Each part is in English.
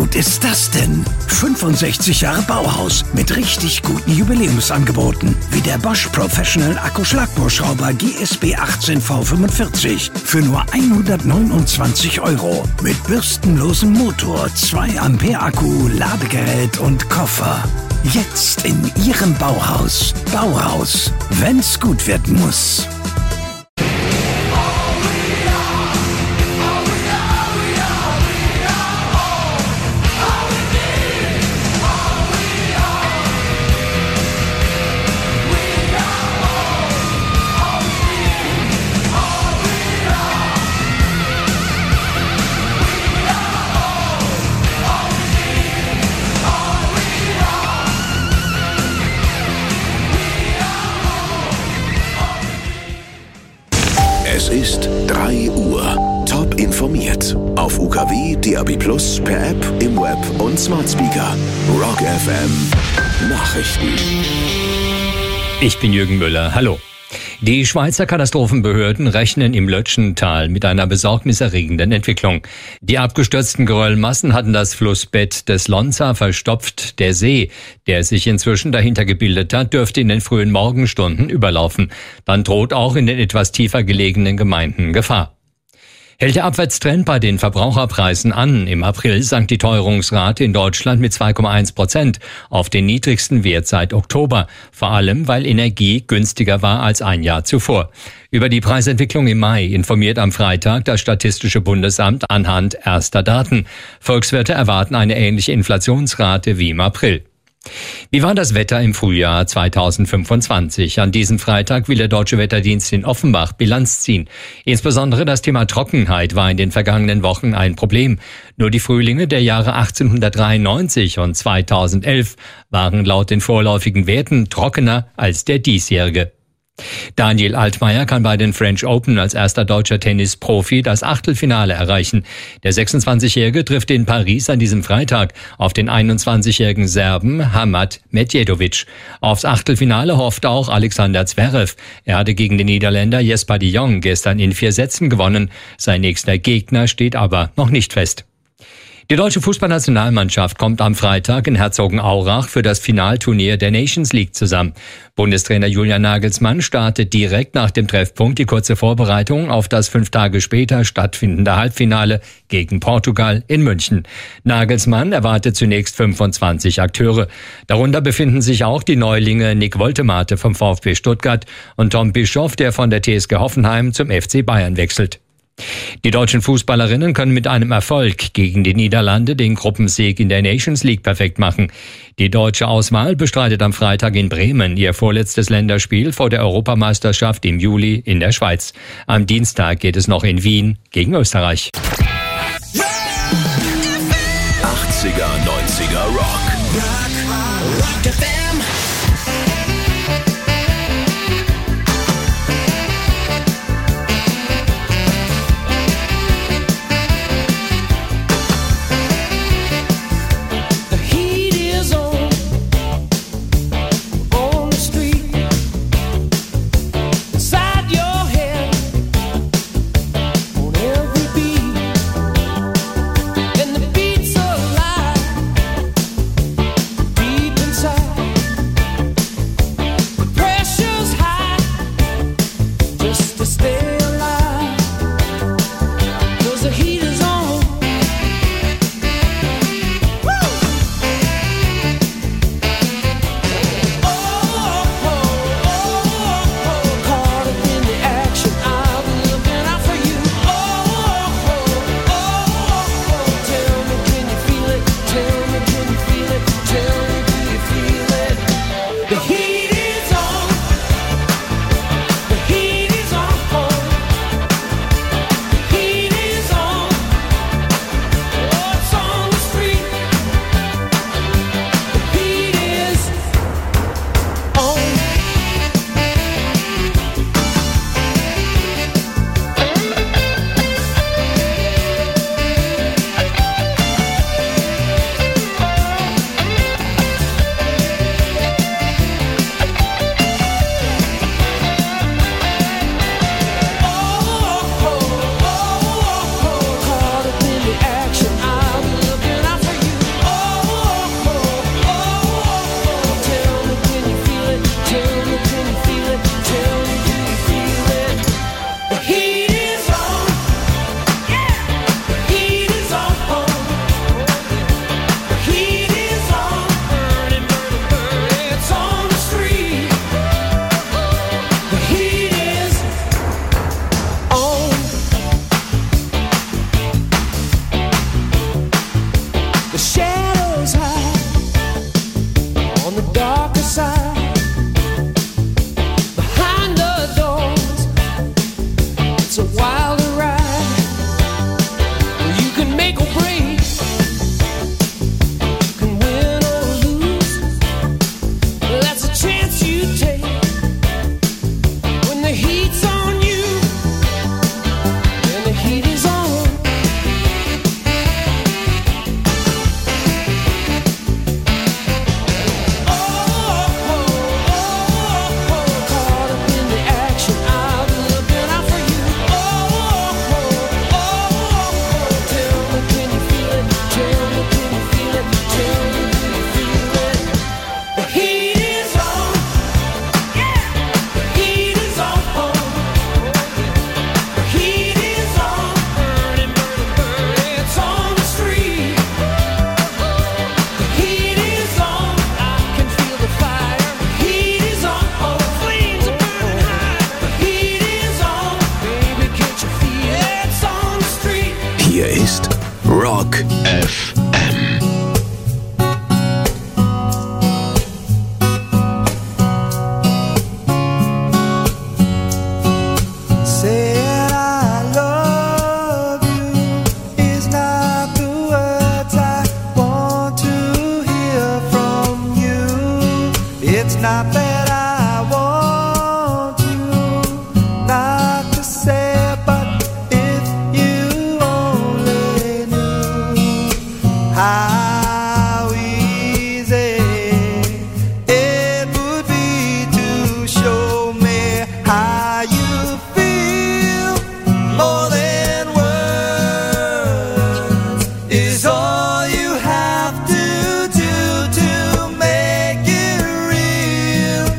gut ist das denn? 65 Jahre Bauhaus mit richtig guten Jubiläumsangeboten, wie der Bosch Professional Akkuschlagbohrschrauber GSB 18V45 für nur 129 €. Mit bürstenlosem Motor, 2 Ampere Akku, Ladegerät und Koffer. Jetzt in Ihrem Bauhaus. Bauhaus, wenn's gut werden muss. Es ist 3 Uhr. Top informiert. Auf UKW, DAB+, per App, im Web und Smart Speaker. Rock FM Nachrichten. Ich bin Jürgen Müller. Hallo. Die Schweizer Katastrophenbehörden rechnen im Lötschental mit einer besorgniserregenden Entwicklung. Die abgestürzten Geröllmassen hatten das Flussbett des Lonza verstopft. Der See, der sich inzwischen dahinter gebildet hat, dürfte in den frühen Morgenstunden überlaufen. Dann droht auch in den etwas tiefer gelegenen Gemeinden Gefahr. Hält der Abwärtstrend bei den Verbraucherpreisen an? Im April sank die Teuerungsrate in Deutschland mit 2,1% auf den niedrigsten Wert seit Oktober. Vor allem, weil Energie günstiger war als ein Jahr zuvor. Über die Preisentwicklung im Mai informiert am Freitag das Statistische Bundesamt anhand erster Daten. Volkswirte erwarten eine ähnliche Inflationsrate wie im April. Wie war das Wetter im Frühjahr 2025? An diesem Freitag will der Deutsche Wetterdienst in Offenbach Bilanz ziehen. Insbesondere das Thema Trockenheit war in den vergangenen Wochen ein Problem. Nur die Frühlinge der Jahre 1893 und 2011 waren laut den vorläufigen Werten trockener als der diesjährige. Daniel Altmaier kann bei den French Open als erster deutscher Tennisprofi das Achtelfinale erreichen. Der 26-Jährige trifft in Paris an diesem Freitag auf den 21-jährigen Serben Hamad Medjedovic. Aufs Achtelfinale hofft auch Alexander Zverev. Er hatte gegen den Niederländer Jesper de Jong gestern in 4 Sätzen gewonnen. Sein nächster Gegner steht aber noch nicht fest. Die deutsche Fußballnationalmannschaft kommt am Freitag in Herzogenaurach für das Finalturnier der Nations League zusammen. Bundestrainer Julian Nagelsmann startet direkt nach dem Treffpunkt die kurze Vorbereitung auf das 5 Tage später stattfindende Halbfinale gegen Portugal in München. Nagelsmann erwartet zunächst 25 Akteure. Darunter befinden sich auch die Neulinge Nick Woltemate vom VfB Stuttgart und Tom Bischoff, der von der TSG Hoffenheim zum FC Bayern wechselt. Die deutschen Fußballerinnen können mit einem Erfolg gegen die Niederlande den Gruppensieg in der Nations League perfekt machen. Die deutsche Auswahl bestreitet am Freitag in Bremen ihr vorletztes Länderspiel vor der Europameisterschaft im Juli in der Schweiz. Am Dienstag geht es noch in Wien gegen Österreich. 80er, 90er Rock. Rock FM. It's not that I want you not to say, but if you only knew how easy it would be to show me how you feel. More than words is all you have to do to make it real.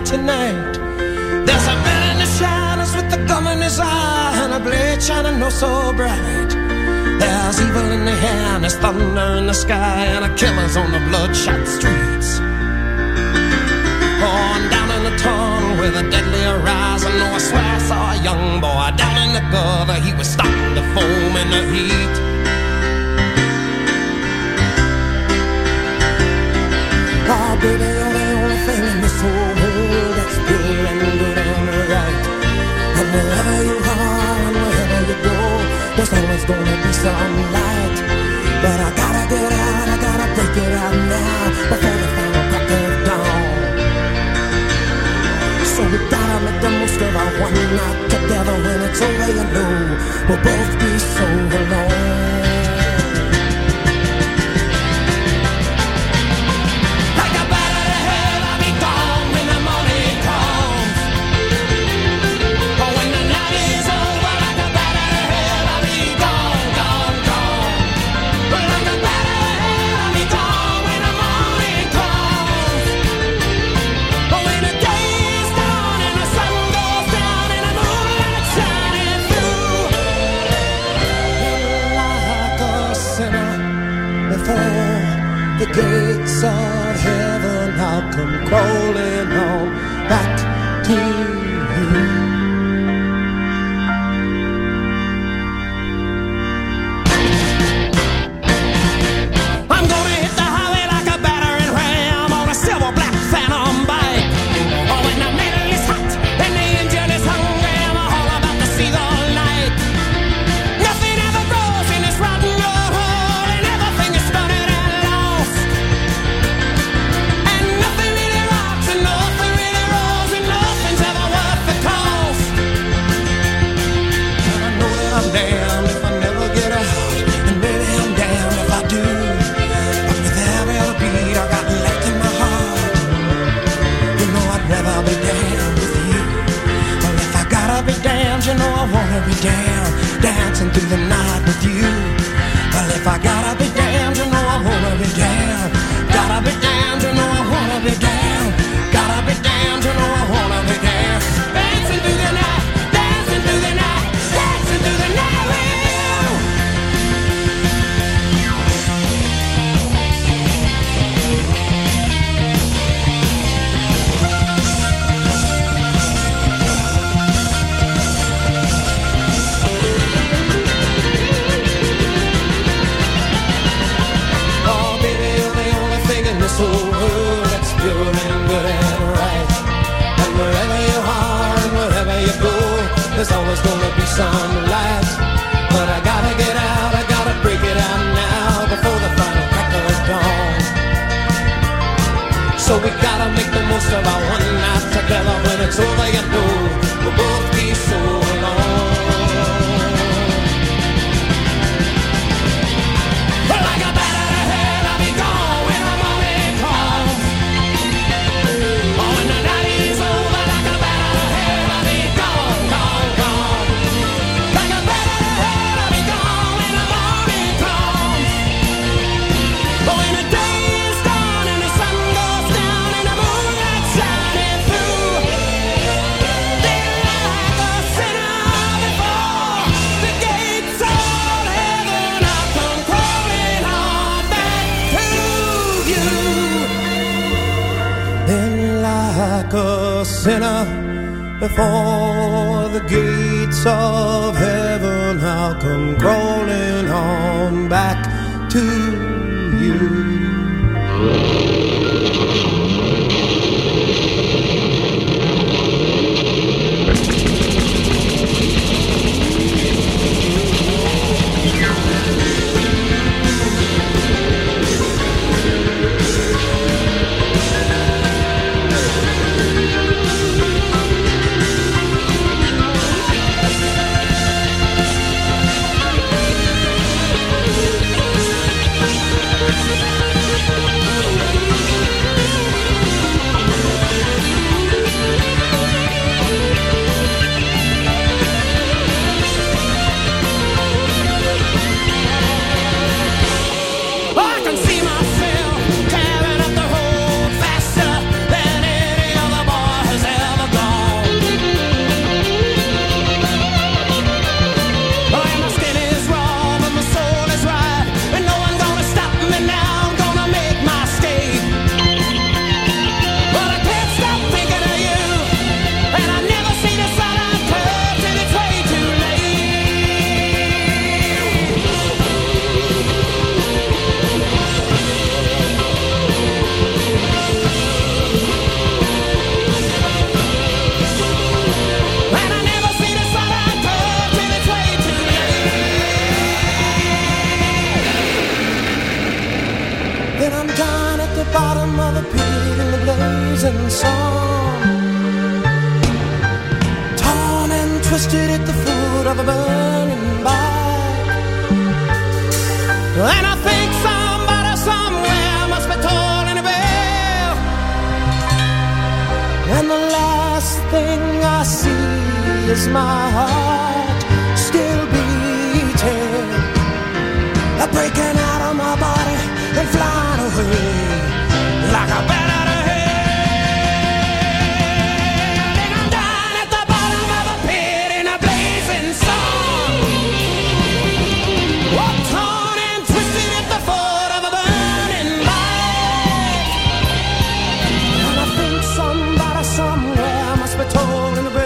tonight. There's a man in the shadows with the gum in his eye and a blade shining oh so bright. There's evil in the air and there's thunder in the sky and a killer's on the bloodshot streets. Oh, and down in the tunnel with a deadly horizon, oh, I swear I saw a young boy down in the gutter. He was starting to foam in the heat. Oh, baby, you're the only thing in this whole world that's pure and good and right. And wherever you are and wherever you go, there's always gonna be some light. But I gotta get out, I gotta break it out now before the final crack of dawn. So we gotta make the most of our one night together. When it's over, you know we'll both be so alone. The gates of heaven, I'll come crawling on back to you. I'm gonna hit the highway like a battering ram on a silver black phantom bike. Oh, when the metal is hot and the engine is hungry, I'm all about to see the light. Nothing ever grows in this rotten old hole, and everything is stunning. Damned if I never get out, and maybe I'm damned if I do. But with every other beat I got left in my heart, you know I'd rather be damned with you. Well, if I gotta be damned, you know I wanna be damned, dancing through the night with you. Well, if I gotta be damned, you know I wanna be damned. Gotta be damned, you know I wanna be damned. Gotta be damned, you know I wanna be damned. Dancing through the night, dancing through the night. Whole world that's pure and good and right. And wherever you are and wherever you go, there's always gonna be some light. But I gotta get out, I gotta break it out now before the final crack of dawn. So we gotta make the most of our one night together. When it's over, you know we'll both be so alone. Well, like a bat out of hell, I'll be gone when I'm on it. Like a sinner before the gates of heaven, I'll come crawling on back to you. blazing sun. Torn and twisted at the foot of a burning bike. And I think somebody somewhere must be tolling a bell. And the last thing I see is my heart still beating, breaking out of my body and flying away like a bat out of hell. And I'm down at the bottom of a pit in a blazing sun. Oh, torn and twisted at the foot of a burning bike. And I think somebody somewhere must be tolling a bell.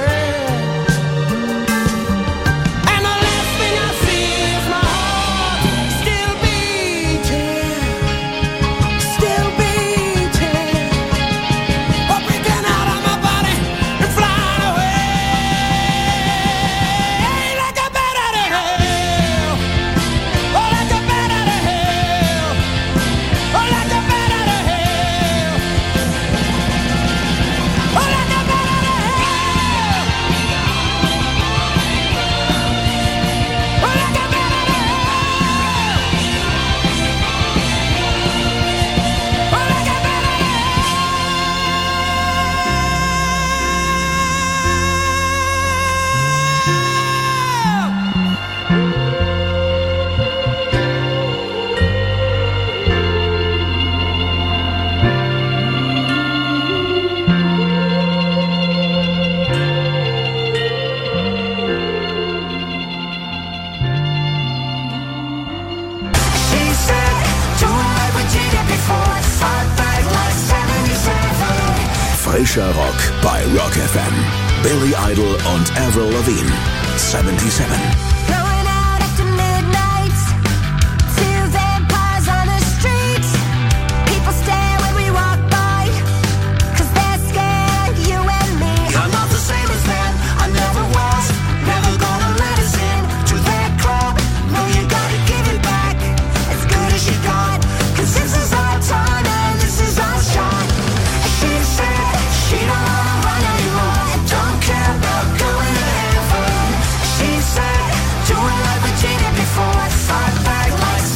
Frischer Rock bei Rock FM. Billy Idol und Avril Lavigne. 77. Going out after midnight to vampires on the street. People stare when we walk by, 'cause they're scared, you and me. I'm not the same as them, I never was. Never gonna let us in to their club. No, you gotta give it back as good as you got, 'cause this is our time and this is our shot. She said she don't wanna run anymore and don't care about going to heaven. She said, do it like we did it before. Fight back like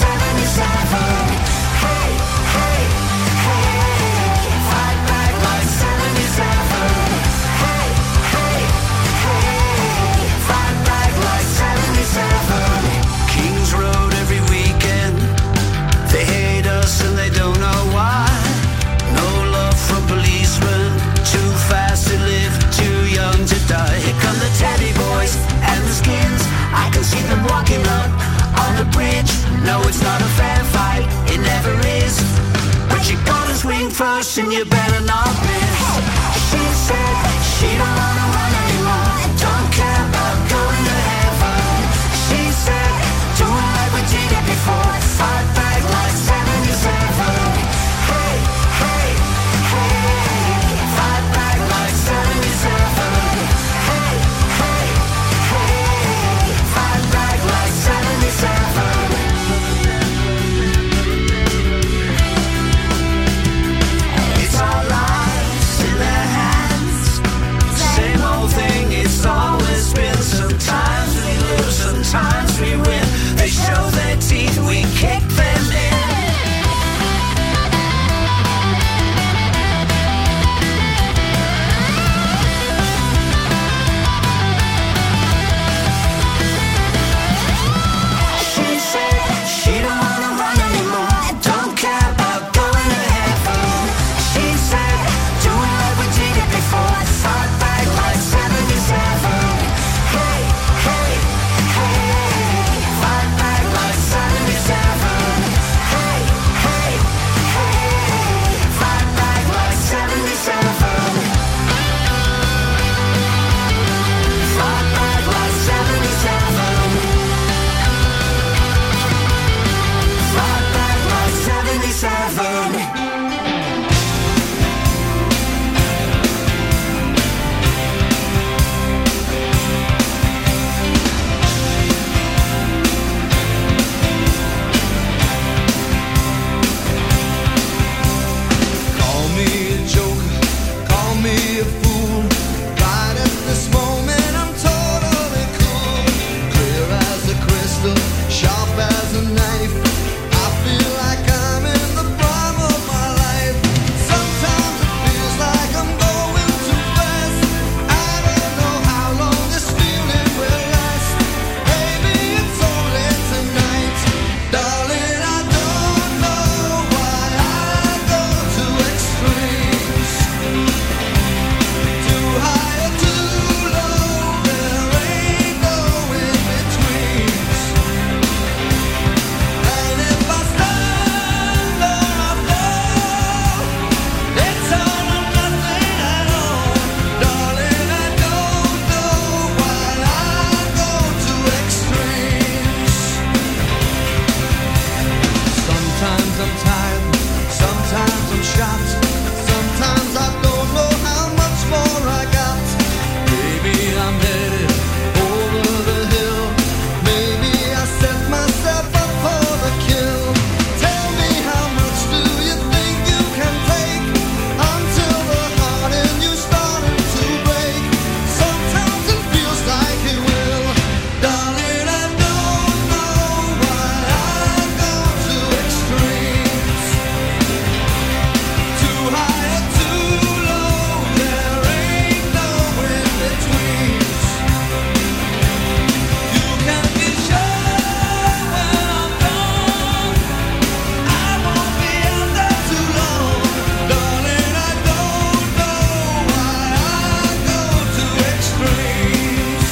77. Hey, hey, hey. Fight back like 77. Hey, hey, hey. Fight back like 77. Kings Road every weekend. They hate us and they don't know why. No love from policemen. Too fast to live, too young to die. Here come the Teddy Boys and the Skins. I can see them walking up on the bridge. No, it's not a fair fight, it never is. But you gotta swing first and you better not miss. She said she don't wanna run anymore and don't care about going to heaven. She said, do it like we did it before. Fight back like 77. Hey, hey, hey. Fight back like 77. Hey, hey, hey. Fight back like 77. It's our lives in their hands. Say got. Sometimes I don't know how much more I got. Maybe I'm headed over the hill. Maybe I set myself up for the kill. Tell me, how much do you think you can take until the heart in you starting to break? Sometimes it feels like it will. Darling, I don't know why I go to extremes. Too high or too low, there ain't no in betweens. You can be sure when I'm gone, I won't be out there too long. Darling, I don't know why I go to extremes.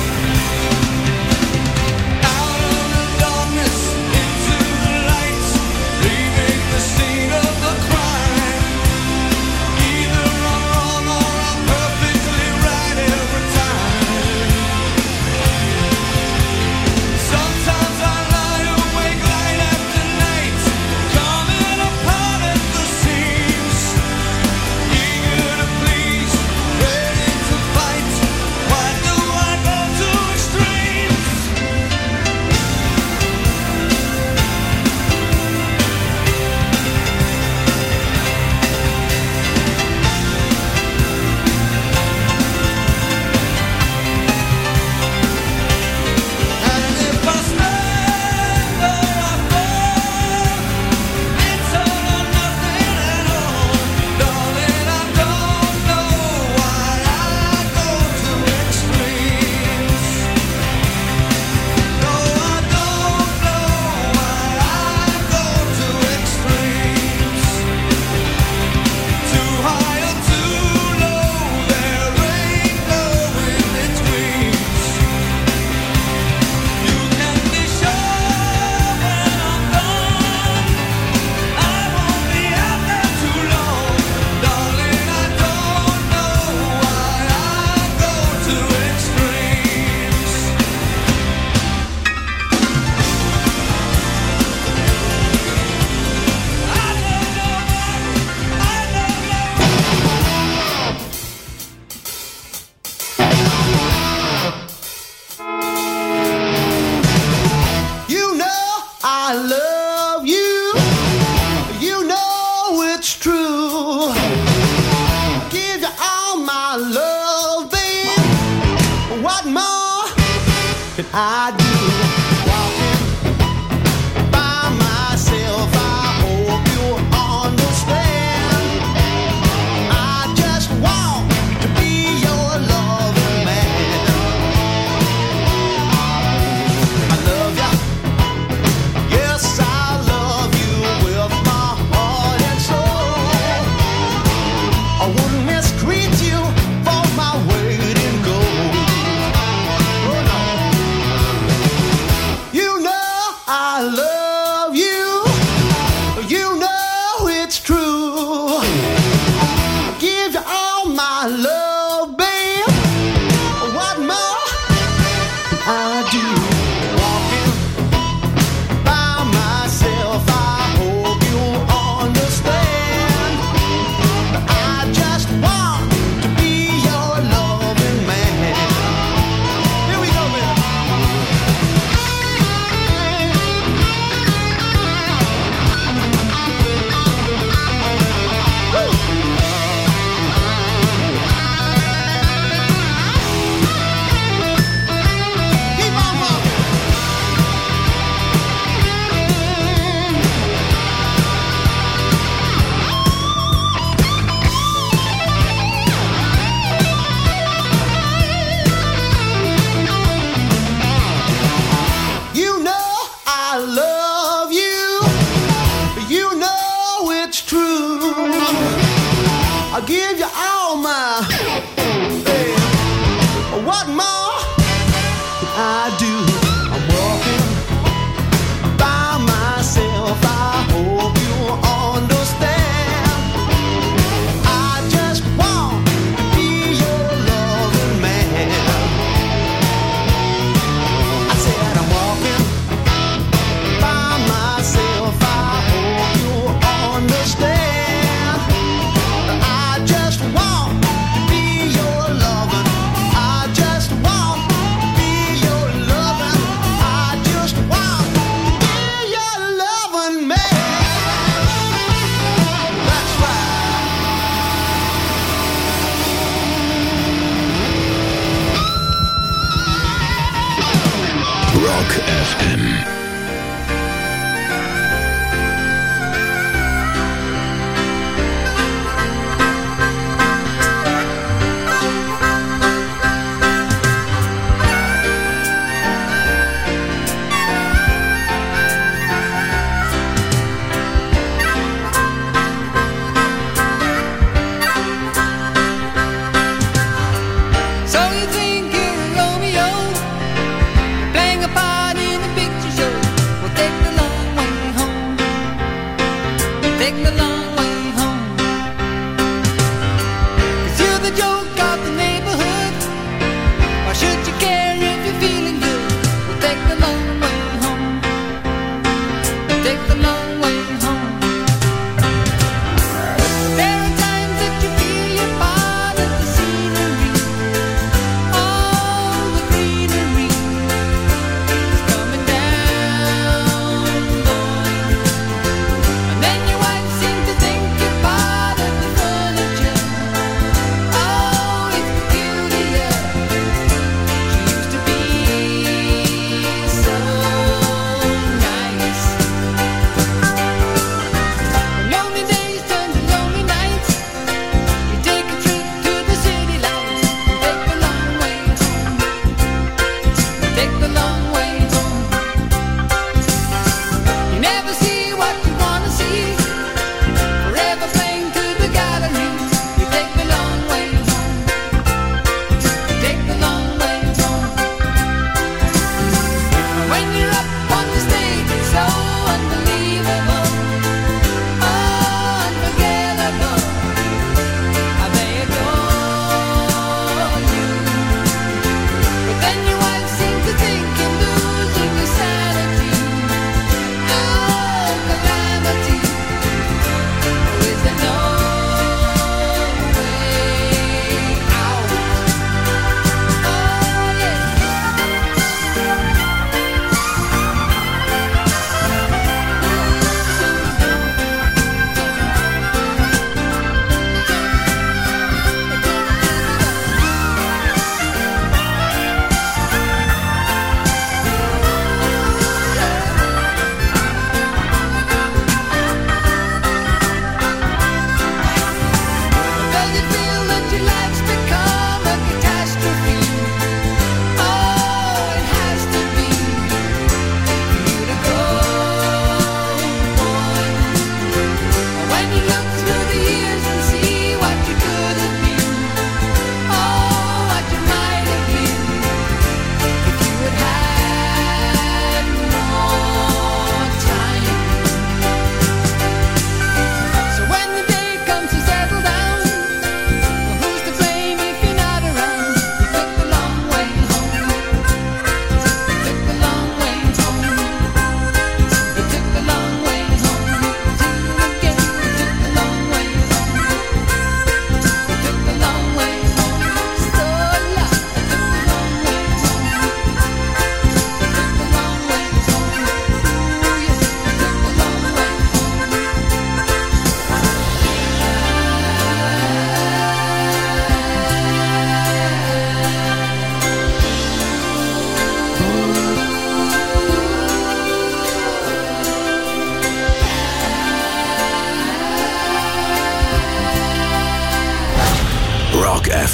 Out of the darkness into the light, leaving the scene of the crime. Either I'm wrong or I'm perfectly right every time. Sometimes I lie awake night after night, coming apart at the seams. Eager to please, ready to fight. Why do I go to extremes? And if I stand or I fall, it's all or nothing at all. Darling, I don't know why I go to extremes. No, I don't know why I go to extremes. Too high or too low, there ain't no in betweens. You can be sure when I'm gone, I won't be out there too long. Darling, I don't know why I go to extremes. You know I love you. You know it's true. Give you all my love, babe. What more can I do? Walking by myself, I hope you understand. I just want to be your loving man. I love you. Yes, I love you with my heart and soul. I wouldn't mistreat you for my weight in gold. Oh no. You know I love you. You know it's true. Give you all my love, babe. What more can I do? Walking by myself, I hope you understand. I just want to be your loving man. Here we go, baby. Keep on walking. You know I love you. You know it's true. I'll give you all my. Babe. What more can I do? I'm walking by myself. I hope you understand. I just want to be your loving man. I said I'm walking by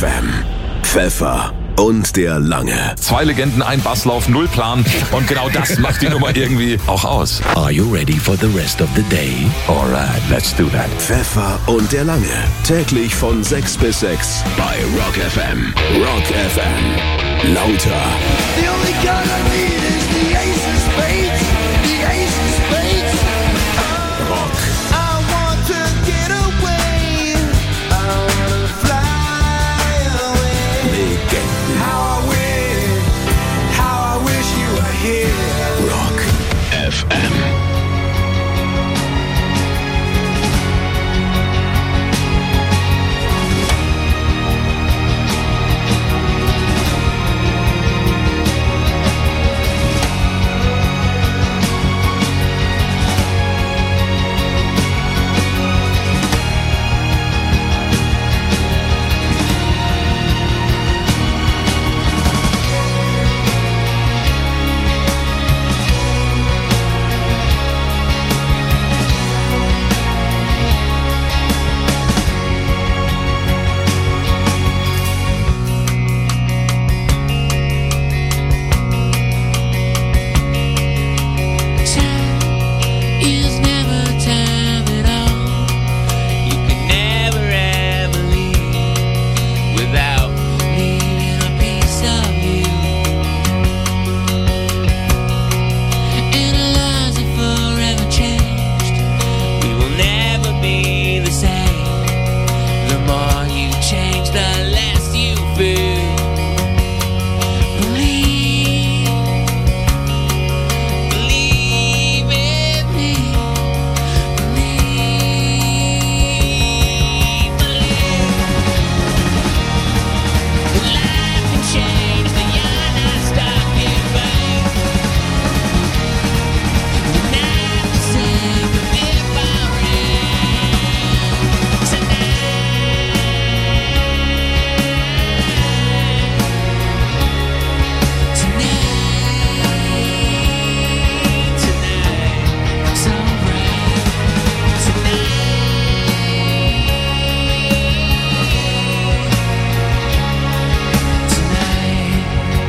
FM. Pfeffer und der Lange. 2 Legenden, ein Basslauf, 0 Plan. Und genau das macht die Nummer irgendwie auch aus. Are you ready for the rest of the day? Alright, let's do that. Pfeffer und der Lange. Täglich von 6 bis 6 bei Rock FM. Rock FM. Lauter. The only gun I need is the ace of spades. The ace of spades. Rock. I want to get away. I want to fly away. Legenden. How I wish you were here. Rock FM. Is never time at all. You can never ever leave without leaving a piece of you. And our lives are forever changed. We will never be the same. The more you change, the less you feel. Believe in me. Life can change, but you're not stuck in vain. We're not the same, but different tonight, so bright tonight.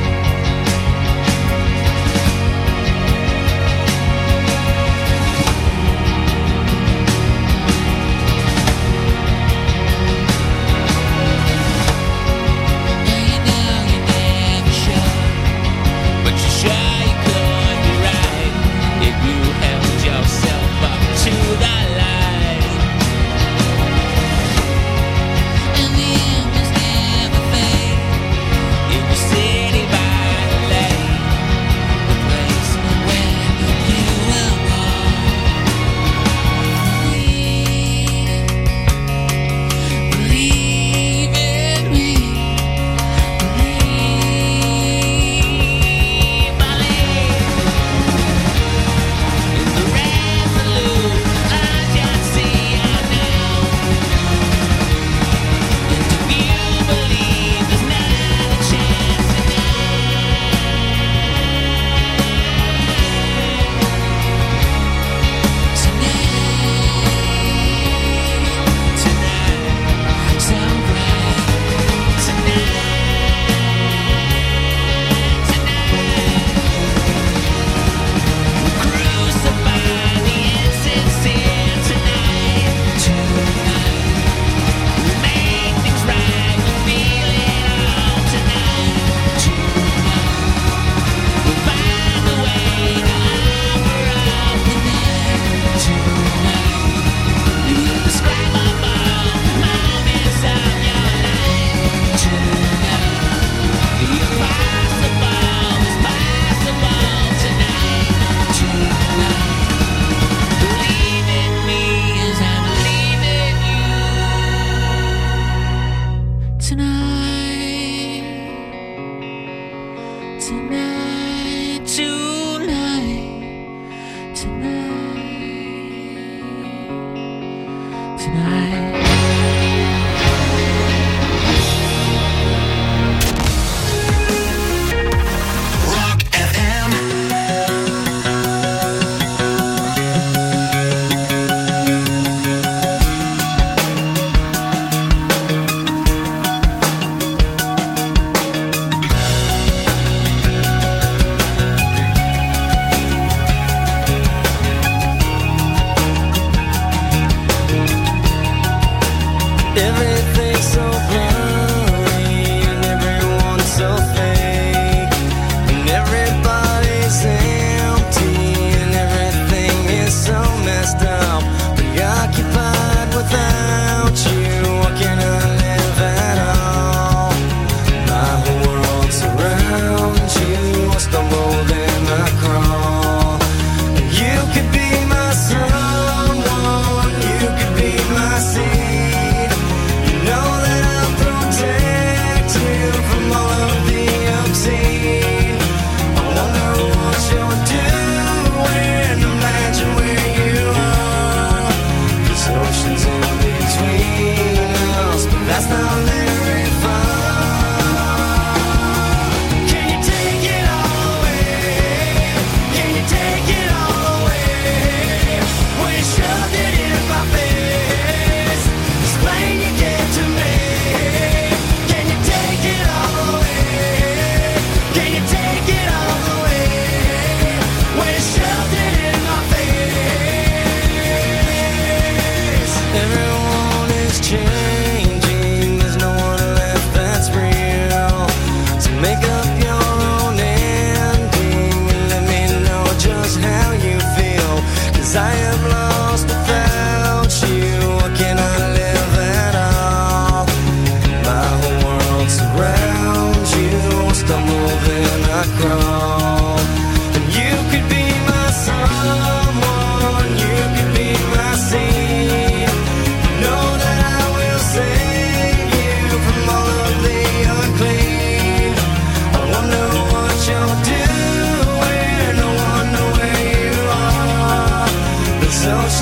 You know you're never sure, but you're sure you could be right if you held yourself up to the light. And the embers never fade in the city by the lake, the place where you will walk. Believe in me. 'cause I am lost without you. What can I live at all? My whole world surrounds you. Stumble then I crawl. And you could be my someone, you could be my seed. Know that I will save you from all of the unclean. I wonder what you're doing, I wonder where you are. Been so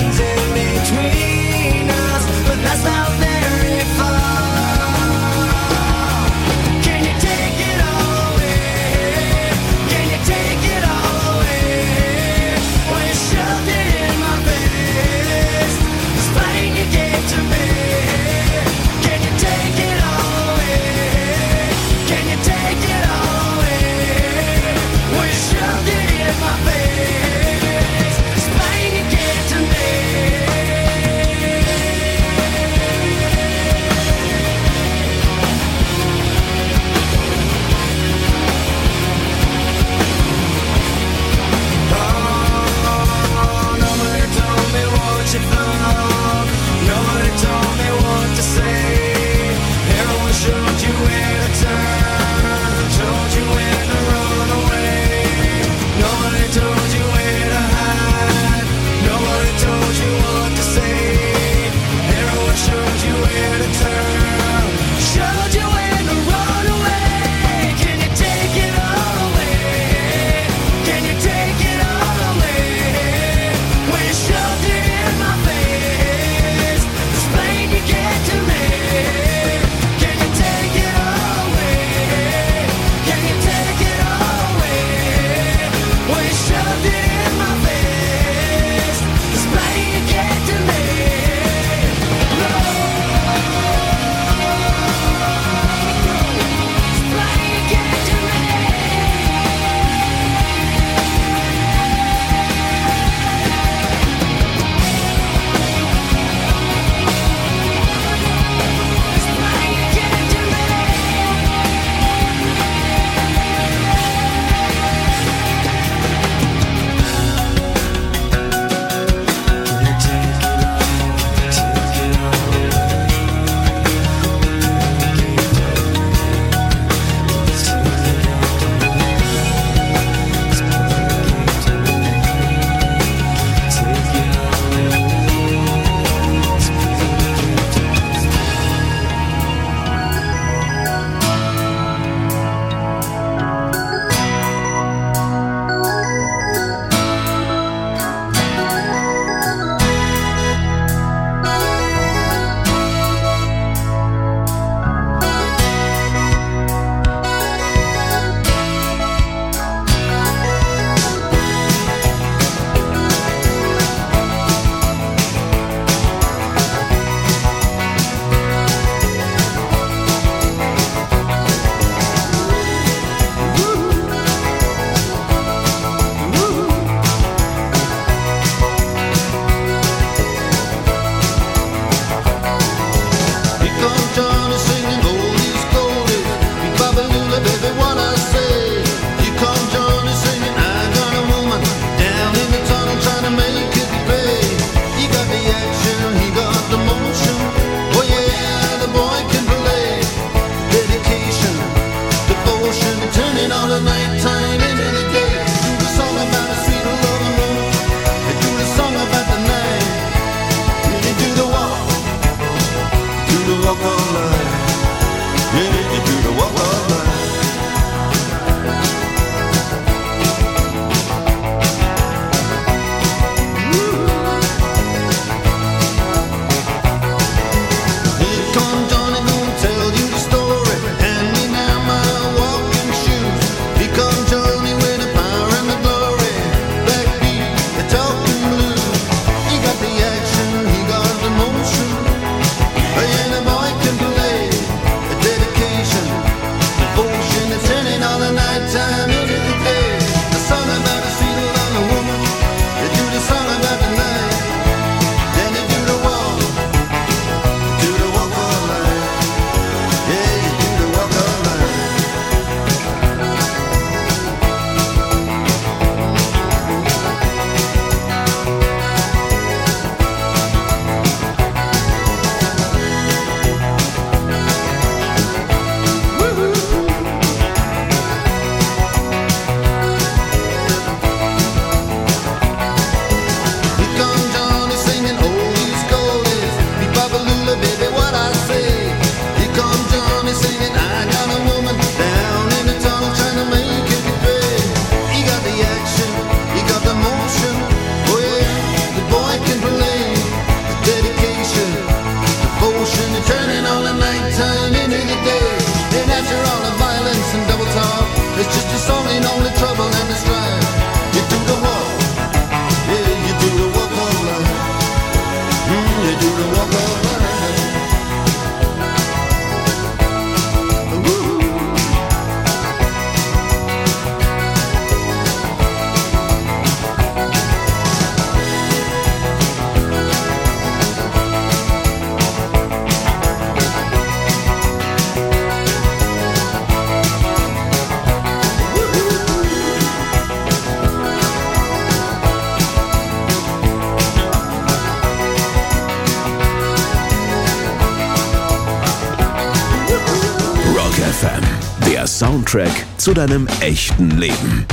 Soundtrack zu deinem echten Leben.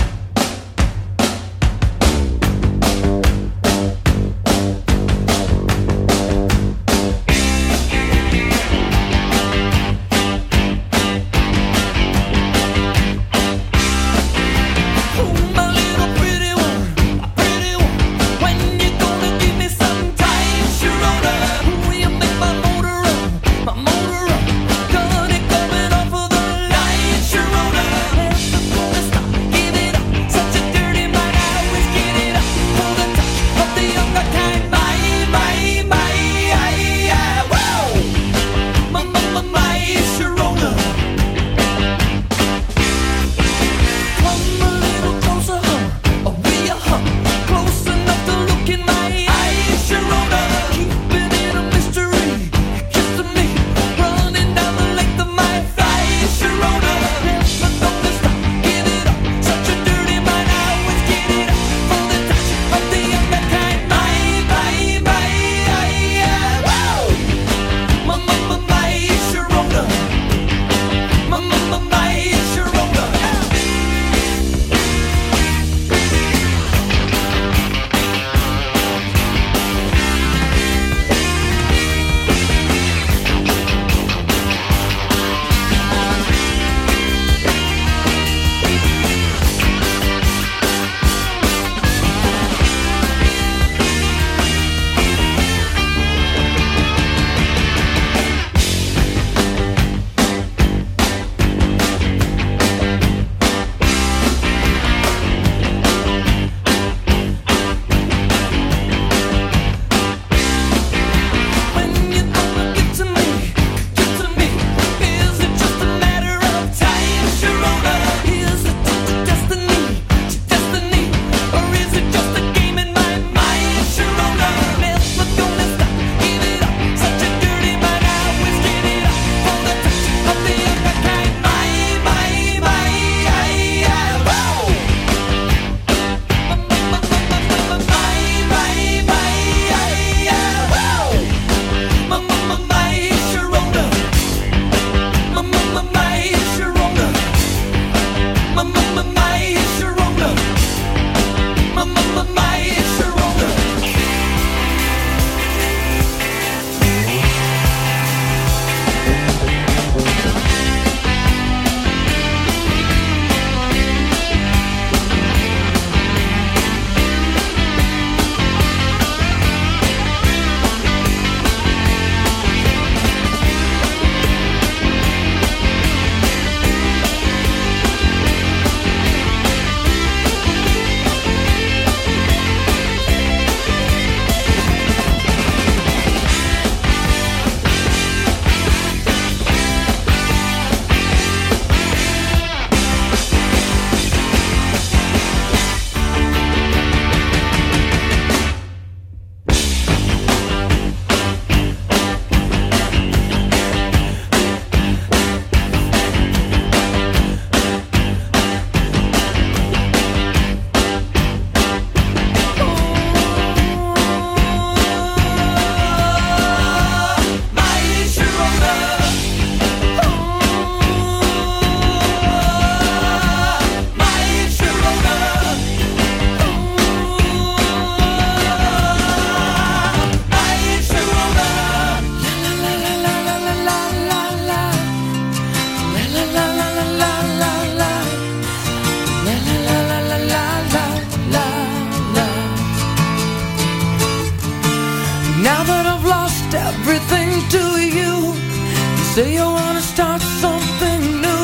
Say you wanna start something new,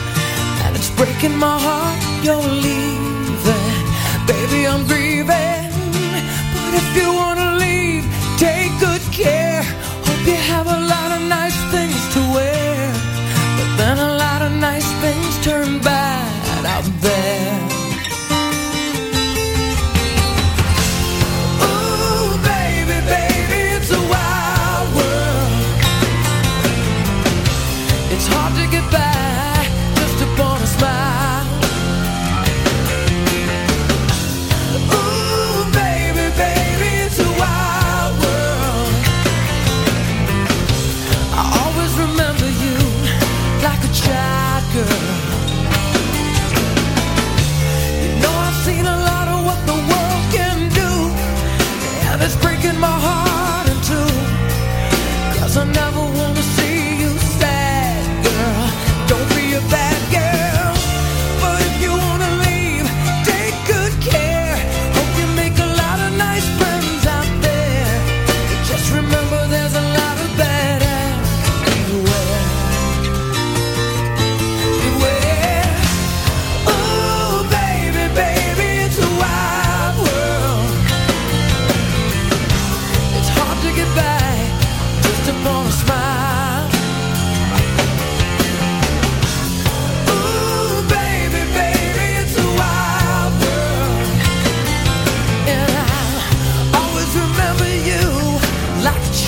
and it's breaking my heart you're leaving. Baby, I'm grieving, but if you wanna leave, take good care. Hope you have a lot of nice things to wear, but then a lot of nice things turn bad out there. It's hard to get by just upon a smile.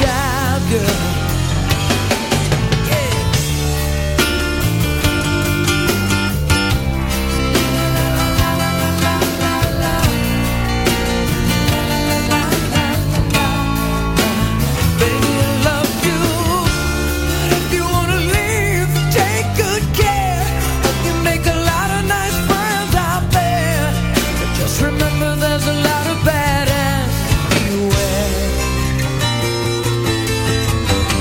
child, girl. Remember, there's a lot of bad and beware.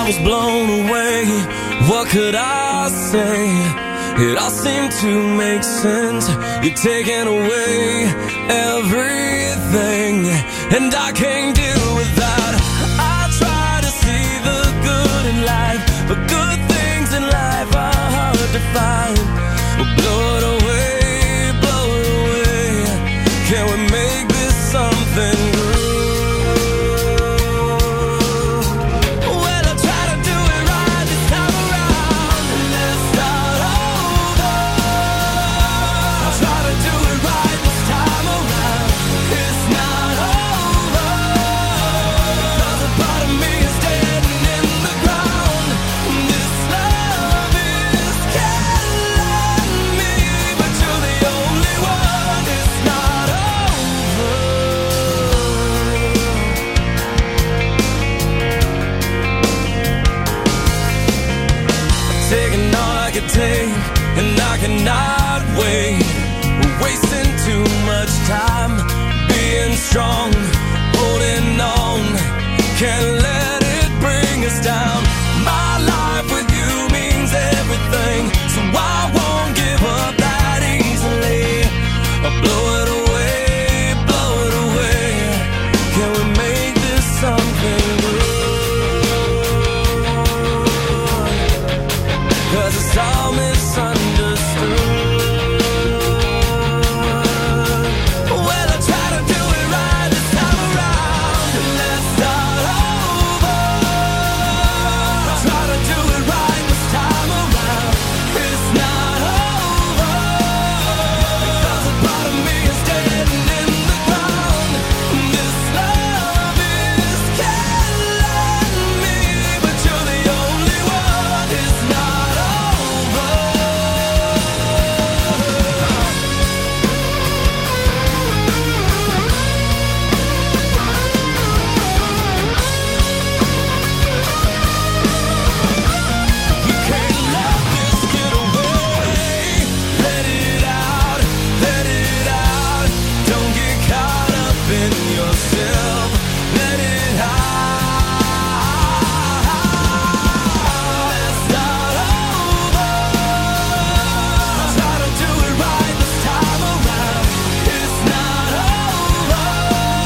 I was blown away. What could I say? It all seemed to make sense. You're taking away everything, and I can't deal with that. I try to see the good in life, but good things in life are hard to find. Well, blow it away, blow it away. Can we make this something good? And I cannot wait. We're wasting too much time being strong.